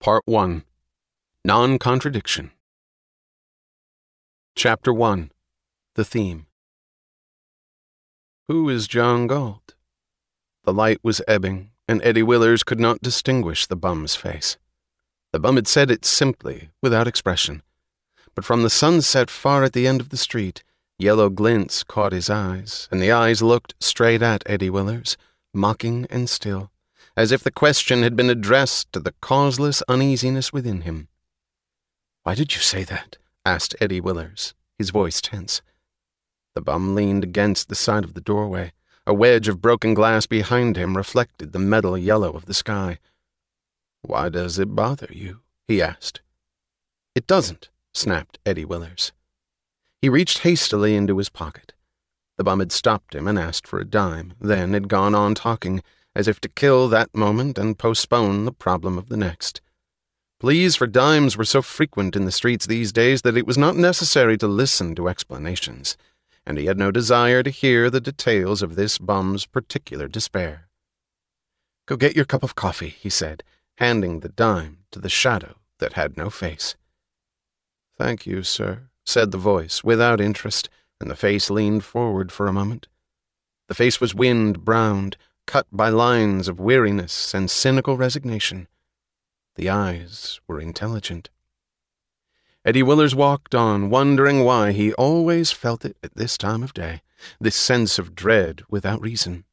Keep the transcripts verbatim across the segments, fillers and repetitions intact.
Part one. Non-Contradiction. Chapter one. The Theme. Who is John Galt? The light was ebbing, and Eddie Willers could not distinguish the bum's face. The bum had said it simply, without expression. But from the sunset far at the end of the street, yellow glints caught his eyes, and the eyes looked straight at Eddie Willers, mocking and still, as if the question had been addressed to the causeless uneasiness within him. "Why did you say that?" asked Eddie Willers, his voice tense. The bum leaned against the side of the doorway. A wedge of broken glass behind him reflected the metal yellow of the sky. "Why does it bother you?" he asked. "It doesn't," snapped Eddie Willers. He reached hastily into his pocket. The bum had stopped him and asked for a dime, then had gone on talking, as if to kill that moment and postpone the problem of the next. Pleas for dimes were so frequent in the streets these days that it was not necessary to listen to explanations, and he had no desire to hear the details of this bum's particular despair. "Go get your cup of coffee," he said, handing the dime to the shadow that had no face. "Thank you, sir," said the voice, without interest, and the face leaned forward for a moment. The face was wind-browned, cut by lines of weariness and cynical resignation. The eyes were intelligent. Eddie Willers walked on, wondering why he always felt it at this time of day, this sense of dread without reason.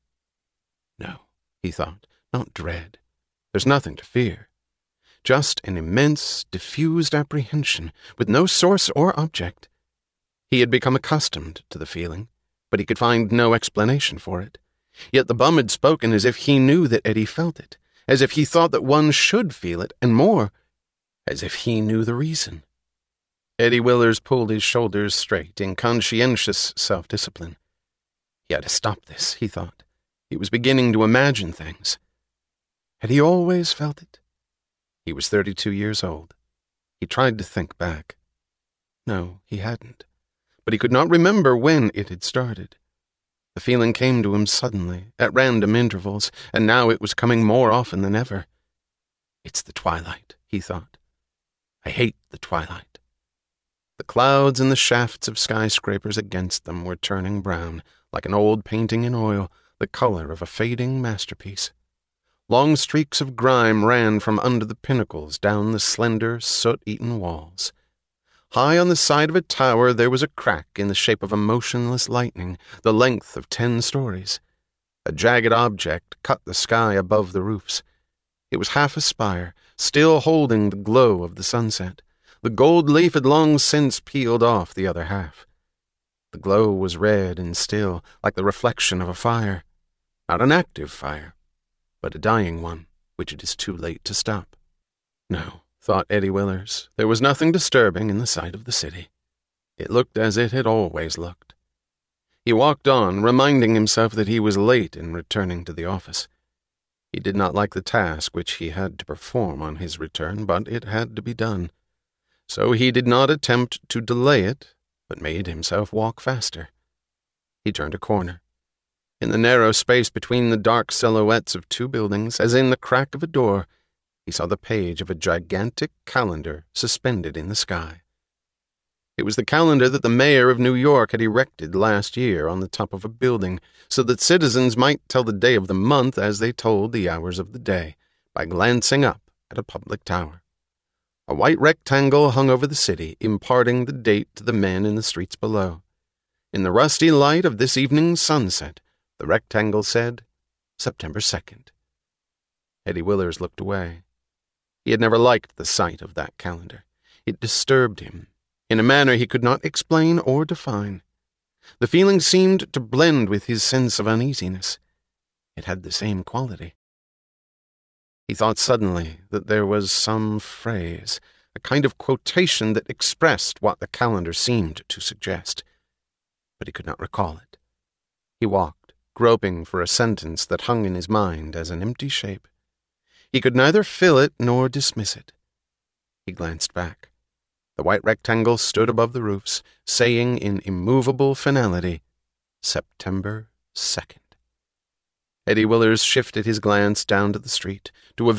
No, he thought, not dread. There's nothing to fear. Just an immense, diffused apprehension, with no source or object. He had become accustomed to the feeling, but he could find no explanation for it. Yet the bum had spoken as if he knew that Eddie felt it, as if he thought that one should feel it, and more, as if he knew the reason. Eddie Willers pulled his shoulders straight in conscientious self-discipline. He had to stop this, he thought. He was beginning to imagine things. Had he always felt it? He was thirty-two years old. He tried to think back. No, he hadn't. But he could not remember when it had started. The feeling came to him suddenly, at random intervals, and now it was coming more often than ever. It's the twilight, he thought. I hate the twilight. The clouds and the shafts of skyscrapers against them were turning brown, like an old painting in oil, the color of a fading masterpiece. Long streaks of grime ran from under the pinnacles down the slender, soot-eaten walls. High on the side of a tower there was a crack in the shape of a motionless lightning, the length of ten stories. A jagged object cut the sky above the roofs. It was half a spire, still holding the glow of the sunset. The gold leaf had long since peeled off the other half. The glow was red and still, like the reflection of a fire. Not an active fire, but a dying one, which it is too late to stop. No, thought Eddie Willers, there was nothing disturbing in the sight of the city. It looked as it had always looked. He walked on, reminding himself that he was late in returning to the office. He did not like the task which he had to perform on his return, but it had to be done. So he did not attempt to delay it, but made himself walk faster. He turned a corner. In the narrow space between the dark silhouettes of two buildings, as in the crack of a door, he saw the page of a gigantic calendar suspended in the sky. It was the calendar that the mayor of New York had erected last year on the top of a building, so that citizens might tell the day of the month as they told the hours of the day, by glancing up at a public tower. A white rectangle hung over the city, imparting the date to the men in the streets below. In the rusty light of this evening's sunset, the rectangle said, September second. Eddie Willers looked away. He had never liked the sight of that calendar. It disturbed him, in a manner he could not explain or define. The feeling seemed to blend with his sense of uneasiness. It had the same quality. He thought suddenly that there was some phrase, a kind of quotation that expressed what the calendar seemed to suggest, but he could not recall it. He walked, groping for a sentence that hung in his mind as an empty shape. He could neither fill it nor dismiss it. He glanced back. The white rectangle stood above the roofs, saying in immovable finality, September second. Eddie Willers shifted his glance down to the street, to a